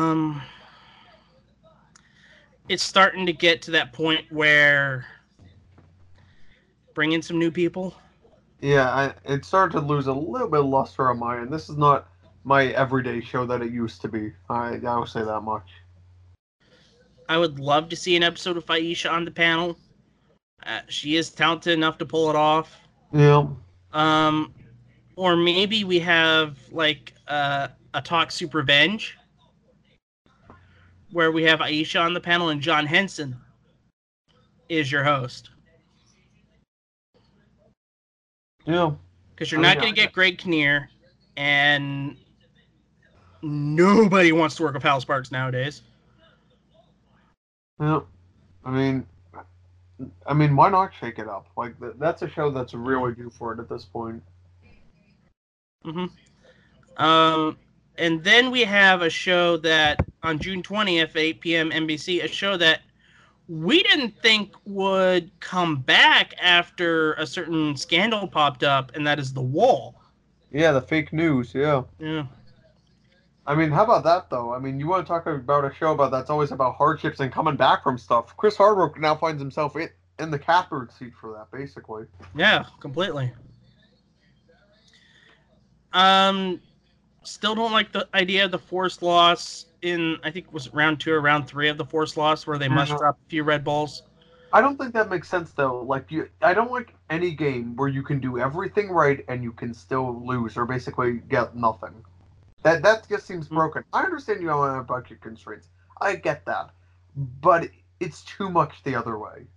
It's starting to get to that point where bring in some new people. Yeah, it started to lose a little bit of luster on my end. This is not my everyday show that it used to be. I will say that much. I would love to see an episode of Aisha on the panel. She is talented enough to pull it off. Yeah. Um, or maybe we have like a Talk Soup Revenge, where we have Aisha on the panel and John Henson is your host. Yeah. Because you're not going to get Greg Kinnear, and nobody wants to work with Hal Sparks nowadays. Yeah. I mean, why not shake it up? Like that's a show that's really due for it at this point. And then we have a show that on June 20th, 8 p.m. NBC, a show that we didn't think would come back after a certain scandal popped up, and that is The Wall. Yeah, the fake news. Yeah. Yeah. I mean, how about that though? I mean, you want to talk about a show that's always about hardships and coming back from stuff. Chris Hardwick now finds himself in the catbird seat for that, basically. Yeah, completely. Still don't like the idea of the forced loss in, I think it was round 2 or round 3 of the forced loss, where they must drop a few red balls. I don't think that makes sense though. Like I don't like any game where you can do everything right and you can still lose or basically get nothing. That just seems broken. I understand you don't have budget constraints. I get that, but it's too much the other way.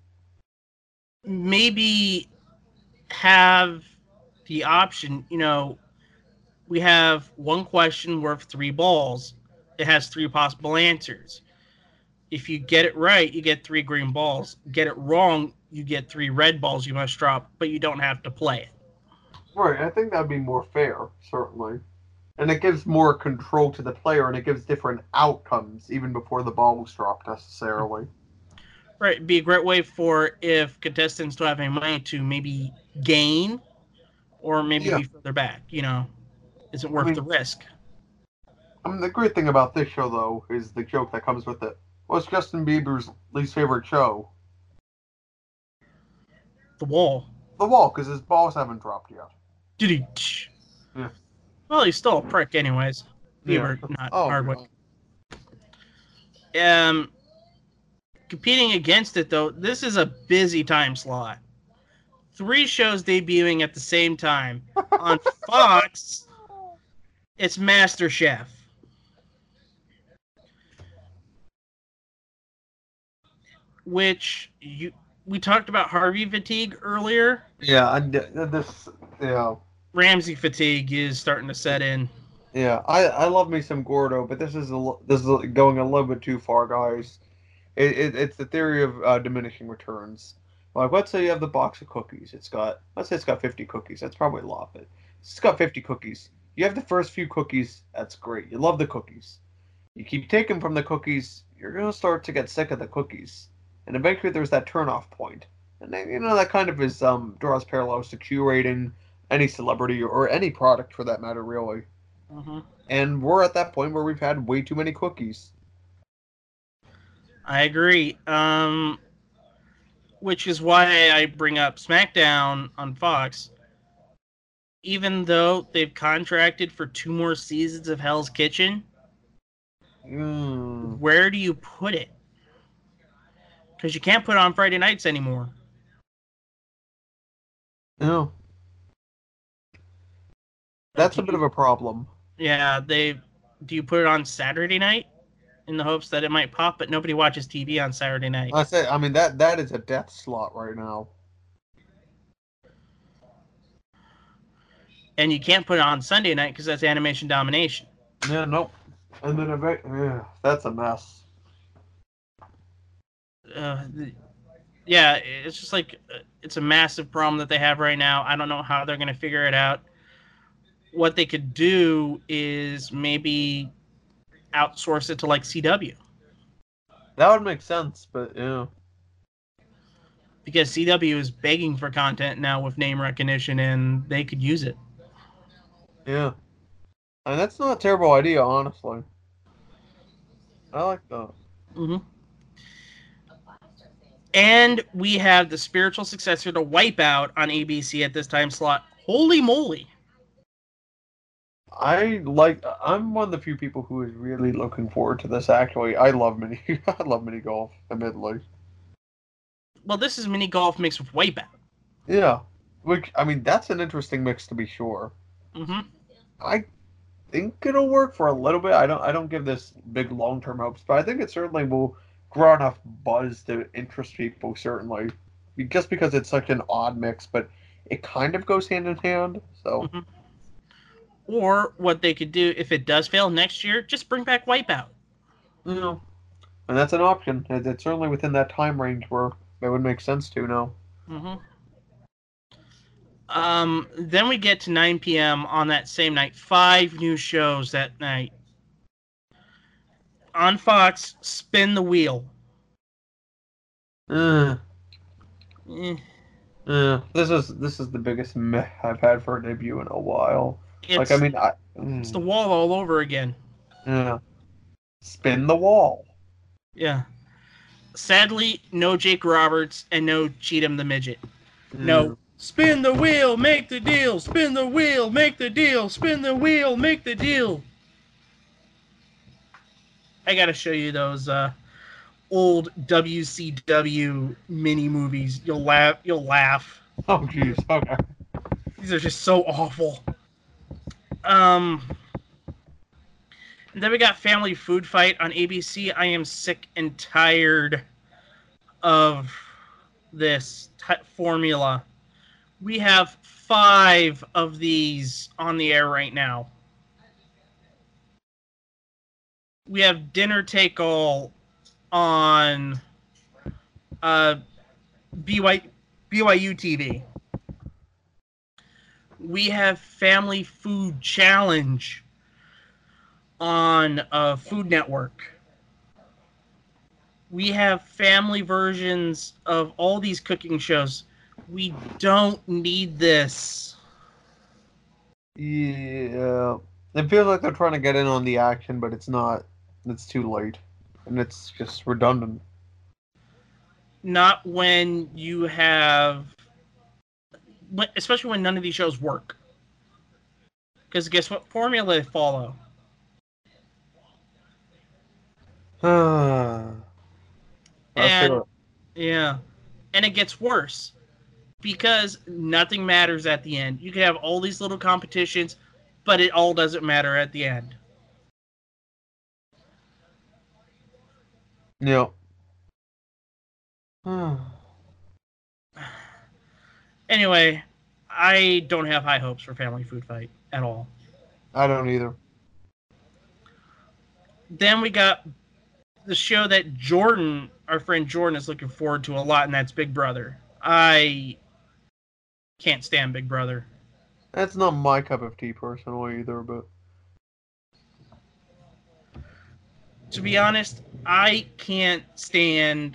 Maybe have the option, we have one question worth 3 balls. It has 3 possible answers. If you get it right, you get 3 green balls. Get it wrong, you get 3 red balls you must drop, but you don't have to play it. Right, I think that would be more fair, certainly. And it gives more control to the player, and it gives different outcomes even before the ball was dropped necessarily. Right, it'd be a great way for if contestants don't have any money to maybe gain or maybe be further back, Isn't worth the risk. The great thing about this show, though, is the joke that comes with it. What's Justin Bieber's least favorite show? The Wall. The Wall, because his balls haven't dropped yet. Did he? Yeah. Well, he's still a prick anyways. Bieber, not Hardwick. Competing against it, though, this is a busy time slot. 3 shows debuting at the same time. On Fox, it's MasterChef. Which we talked about Harvey fatigue earlier. Yeah, Ramsey fatigue is starting to set in. Yeah, I love me some Gordo, but this is going a little bit too far, guys. It's the theory of diminishing returns. Like, let's say you have the box of cookies. Let's say it's got 50 cookies. That's probably a lot, but it's got 50 cookies. You have the first few cookies. That's great. You love the cookies. You keep taking from the cookies. You're gonna start to get sick of the cookies, and eventually there's that turn-off point. And then, that kind of is draws parallels to curating any celebrity or any product for that matter, really. Mm-hmm. And we're at that point where we've had way too many cookies. I agree. Which is why I bring up SmackDown on Fox. Even though they've contracted for 2 more seasons of Hell's Kitchen, where do you put it? Because you can't put it on Friday nights anymore. No. That's a bit of a problem. Yeah, do you put it on Saturday night in the hopes that it might pop, but nobody watches TV on Saturday night? That is a death slot right now. And you can't put it on Sunday night because that's Animation Domination. Yeah, nope. And then that's a mess. Yeah, it's just like it's a massive problem that they have right now. I don't know how they're going to figure it out. What they could do is maybe outsource it to like CW. That would make sense, but yeah. Because CW is begging for content now with name recognition, and they could use it. Yeah. And that's not a terrible idea, honestly. I like that. Mm-hmm. And we have the spiritual successor to Wipeout on ABC at this time slot. Holy moly. I'm one of the few people who is really looking forward to this. Actually, I love mini I love mini golf. Admittedly, Well, this is mini golf mixed with Wipeout. yeah. Which I mean, that's an interesting mix to be sure. Mm-hmm. I think it'll work for a little bit. I don't give this big long term hopes, but I think it certainly will grow enough buzz to interest people. Certainly, just because it's such an odd mix, but it kind of goes hand in hand. So, Mm-hmm. Or what they could do if it does fail next year, just bring back Wipeout. you know, and that's an option. It's certainly within that time range where it would make sense to now. Mm-hmm. Then we get to 9 p.m. on that same night. 5 new shows that night. On Fox, Spin the Wheel. Uh, Eh, this is the biggest meh I've had for a debut in a while. Like I It's mean, it's the wall all over again. yeah, spin the wall. Yeah. Sadly, no Jake Roberts and no Cheatham the Midget. Yeah. No. Spin the wheel, make the deal. Spin the wheel, make the deal. Spin the wheel, make the deal. I gotta show you those old WCW mini movies. You'll laugh. You'll laugh. Oh jeez. Okay. These are just so awful. And then we got Family Food Fight on ABC. I am sick and tired of this formula. We have 5 of these on the air right now. We have Dinner Take All on BYU TV. We have Family Food Challenge on Food Network. We have family versions of all these cooking shows. We don't need this. Yeah. It feels like they're trying to get in on the action, but it's not. It's too late, and it's just redundant. Not when you have, especially when none of these shows work. Because guess what formula they follow? Let's And hear it. yeah, and it gets worse because nothing matters at the end. You can have all these little competitions, but it all doesn't matter at the end. Yeah. Anyway, I don't have high hopes for Family Food Fight at all. I don't either. Then we got the show that Jordan, our friend Jordan, is looking forward to a lot, and that's Big Brother. I can't stand Big Brother. That's not my cup of tea personally either, but To be honest, I can't stand.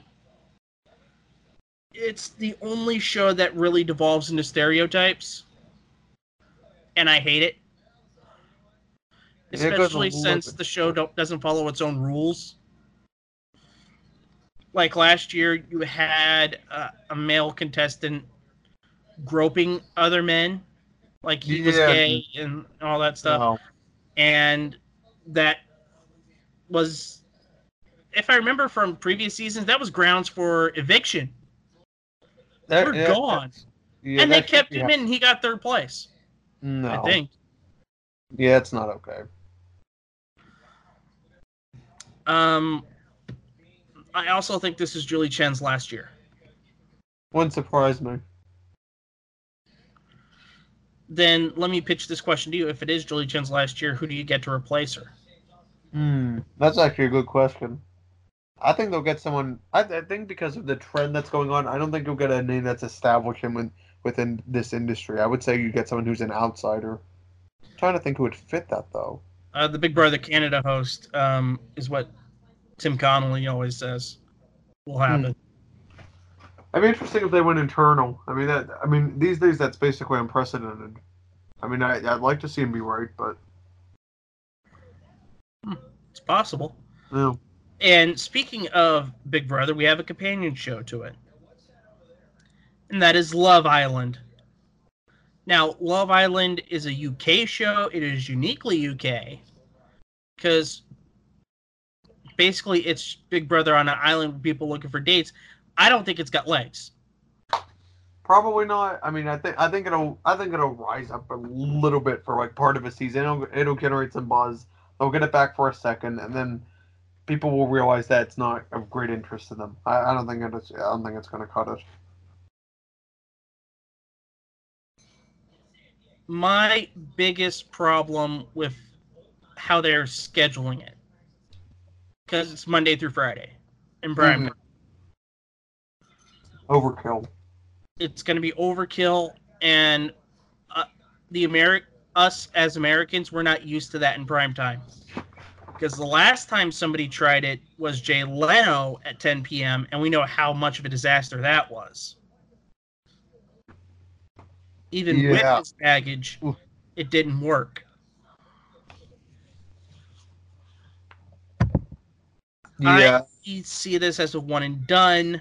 It's the only show that really devolves into stereotypes, and I hate it. Especially since the show doesn't follow its own rules. Like last year, you had a male contestant groping other men, like he was gay and all that stuff. No. And that was, if I remember from previous seasons, that was grounds for eviction. We're gone. And they kept him in, and he got 3rd place. No. I think. Yeah, it's not okay. I also think this is Julie Chen's last year. Wouldn't surprise me. Then let me pitch this question to you. If it is Julie Chen's last year, who do you get to replace her? That's actually a good question. I think they'll get someone. I think because of the trend that's going on, I don't think you'll get a name that's established within this industry. I would say you get someone who's an outsider. I'm trying to think who would fit that though. The Big Brother Canada host is what Tim Connolly always says will happen. It'd be interesting if they went internal. I mean, these days that's basically unprecedented. I mean, I'd like to see him be right, but it's possible. Yeah. And speaking of Big Brother, we have a companion show to it, and that is Love Island. Now, Love Island is a UK show. It is uniquely UK because basically it's Big Brother on an island with people looking for dates. I don't think it's got legs. Probably not. I mean, I think it'll rise up a little bit for like part of a season. It'll generate some buzz. They'll get it back for a second, and then people will realize that it's not of great interest to them. I don't think it's going to cut it. My biggest problem with how they're scheduling it, because it's Monday through Friday in prime. Overkill. It's going to be overkill, and us as Americans, we're not used to that in prime time. Because the last time somebody tried it was Jay Leno at 10 p.m., and we know how much of a disaster that was. Even with his baggage, it didn't work. Yeah. I see this as a one and done.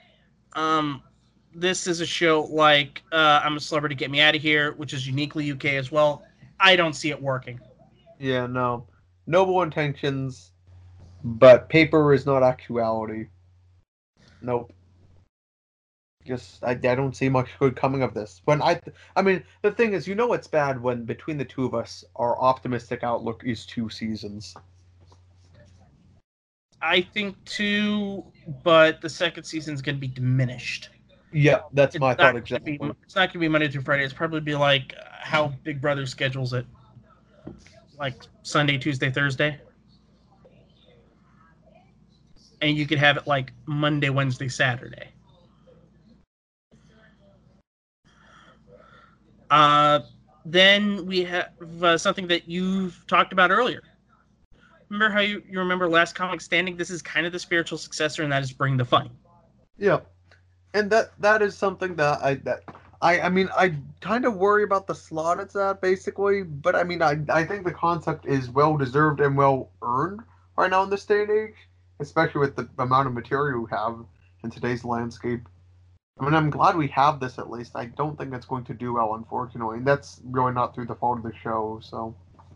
This is a show like I'm a Celebrity, Get Me Out of Here, which is uniquely UK as well. I don't see it working. Yeah, no. Noble intentions, but paper is not actuality. Nope. Just I don't see much good coming of this. When I mean, the thing is, it's bad when between the two of us, our optimistic outlook is 2 seasons. I think too, but the second season is going to be diminished. Yeah, that's my thought exactly. It's not going to be Monday through Friday. It's probably be like how Big Brother schedules it, like Sunday, Tuesday, Thursday, and you could have it like Monday, Wednesday, Saturday. Then we have something that you've talked about earlier. Remember how you remember Last Comic Standing? This is kind of the spiritual successor, and that is Bring the Funny. Yeah, and that is something that I mean, I kind of worry about the slot it's at, basically. But I mean, I think the concept is well deserved and well earned right now in this day and age, especially with the amount of material we have in today's landscape. I mean, I'm glad we have this at least. I don't think it's going to do well, unfortunately. And that's really not through the fault of the show, so.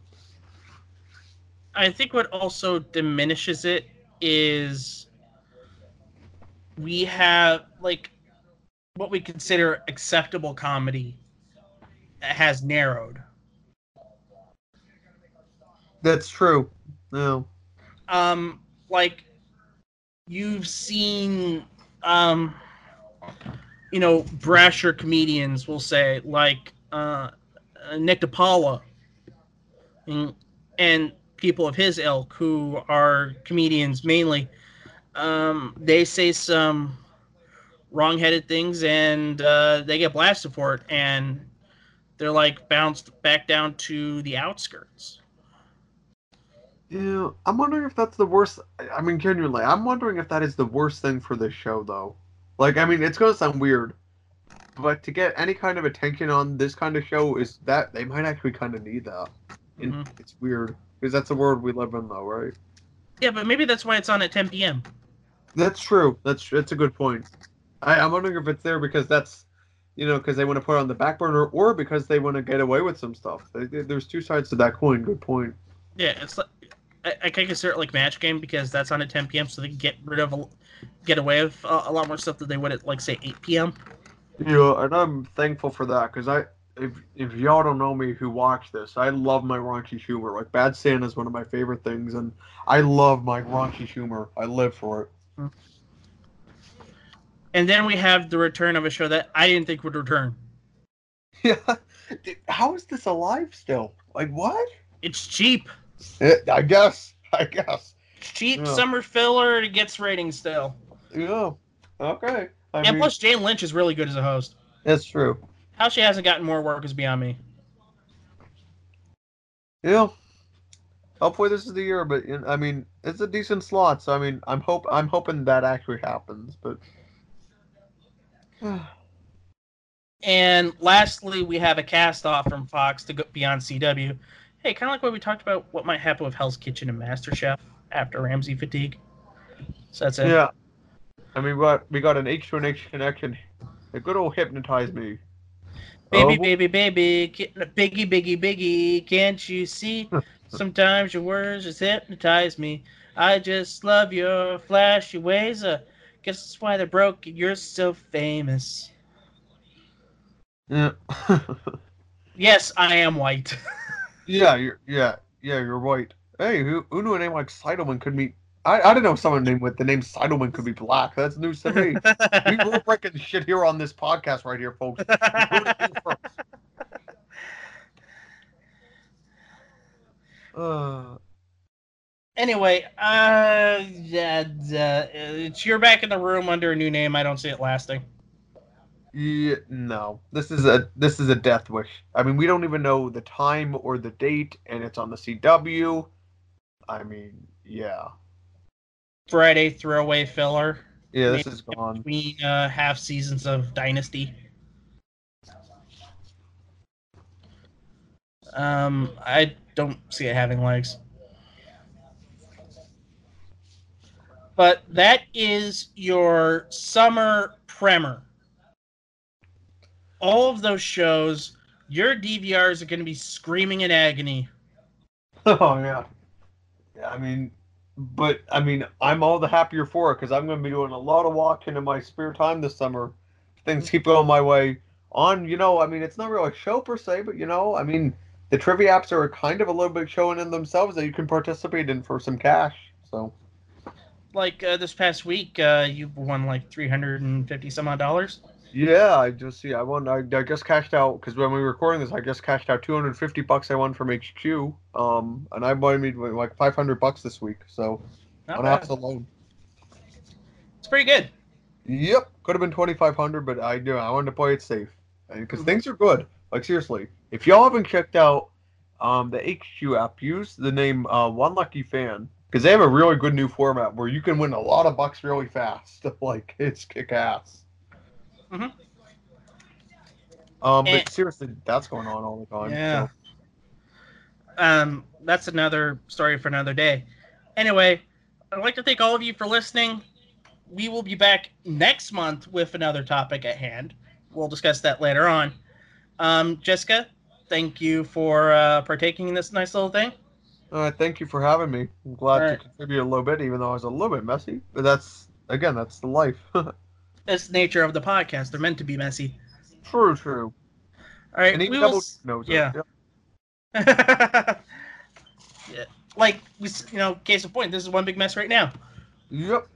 I think what also diminishes it is we have, like, what we consider acceptable comedy has narrowed. That's true. No. Like, you've seen, brasher comedians will say, like, Nick DiPaolo and people of his ilk who are comedians mainly, they say some wrong-headed things and they get blasted for it, and they're like bounced back down to the outskirts. Yeah, I'm wondering if that's the worst. I mean, genuinely, I'm wondering if that is the worst thing for this show, though. Like, I mean, it's gonna sound weird, but to get any kind of attention on this kind of show is that they might actually kind of need that. Mm-hmm. It's weird because that's the world we live in, though, right? Yeah, but maybe that's why it's on at 10 p.m. That's true. That's a good point. I'm wondering if it's there because that's, because they want to put it on the back burner, or because they want to get away with some stuff. There's two sides to that coin. Good point. Yeah, it's like I can consider it like Match Game because that's on at 10 p.m. so they can get away with a lot more stuff that they would at, like, say 8 p.m. Yeah, and I'm thankful for that because if y'all don't know me who watch this, I love my raunchy humor. Like, Bad Santa is one of my favorite things, and I love my raunchy humor. I live for it. And then we have the return of a show that I didn't think would return. Yeah. How is this alive still? Like, what? It's cheap. I guess. Cheap summer filler. It gets ratings still. Yeah. Okay. And plus, Jane Lynch is really good as a host. That's true. How she hasn't gotten more work is beyond me. Yeah. Hopefully this is the year, but I mean, it's a decent slot, so I mean, I'm hoping that actually happens, but. And lastly, we have a cast-off from Fox to go beyond CW. Hey, kind of like what we talked about, what might happen with Hell's Kitchen and MasterChef after Ramsay fatigue. So that's it. Yeah. I mean, we got an H to an H connection. A good old Hypnotize Me. Baby, Oh, baby, baby, biggie, biggie, biggie, can't you see? Sometimes your words just hypnotize me. I just love your flashy ways. Guess that's why they're broke. You're so famous. yeah. Yes, I am white. You're right. Hey, who knew a name like Seidelman could be? I didn't know someone named with the name Seidelman could be black. That's news to me. We're breaking shit here on this podcast right here, folks. You heard it here first. Anyway, you're back in the room under a new name. I don't see it lasting. Yeah, no. This is a death wish. I mean, we don't even know the time or the date, and it's on the CW. I mean, yeah. Friday throwaway filler. Yeah, this Maybe is gone. between half seasons of Dynasty. I don't see it having legs. But that is your summer primer. All of those shows, your DVRs are going to be screaming in agony. Oh yeah. Yeah, I mean, I'm all the happier for it because I'm going to be doing a lot of walking in my spare time this summer. Things keep going my way. I mean, it's not really a show per se, but I mean, the trivia apps are kind of a little bit showing in themselves that you can participate in for some cash. So, Like this past week, you won like $350 some odd dollars. yeah, I won. I just cashed out because when we were recording this, I just cashed out $250 I won from HQ. And I made like $500 this week. So Not on bad. apps alone. It's pretty good. Yep, could have been 2,500, but I wanted to play it safe because things are good. Like seriously, if y'all haven't checked out the HQ app, use the name One Lucky Fan because they have a really good new format where you can win a lot of bucks really fast. Like it's kick ass. Mm-hmm. But seriously, that's going on all the time. Yeah. So. That's another story for another day. Anyway, I'd like to thank all of you for listening. We will be back next month with another topic at hand. We'll discuss that later on. Jessica, thank you for partaking in this nice little thing. All right, thank you for having me. I'm glad to contribute a little bit, even though I was a little bit messy. But that's the life. It's the nature of the podcast. They're meant to be messy. True. All right, And we even will. Yeah. Yeah. Like case in point, this is one big mess right now. Yep.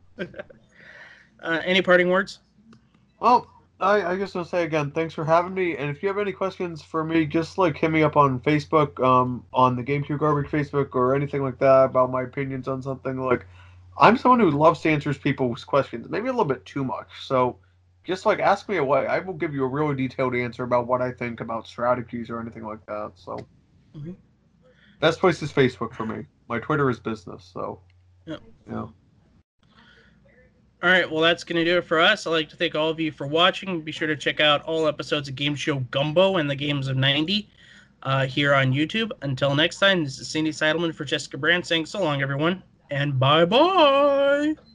Any parting words? Well, I guess I'll say again, thanks for having me. And if you have any questions for me, just hit me up on Facebook, on the GameCube Garbage Facebook or anything like that about my opinions on something. Like, I'm someone who loves to answer people's questions, maybe a little bit too much. So, just ask me away. I will give you a really detailed answer about what I think about strategies or anything like that. So, best place is Facebook for me. My Twitter is business. So, yep. Yeah. All right, well, that's going to do it for us. I'd like to thank all of you for watching. Be sure to check out all episodes of Game Show Gumbo and the Games of 90 here on YouTube. Until next time, this is Cindy Seidelman for Jessica Brand saying so long, everyone, and bye-bye.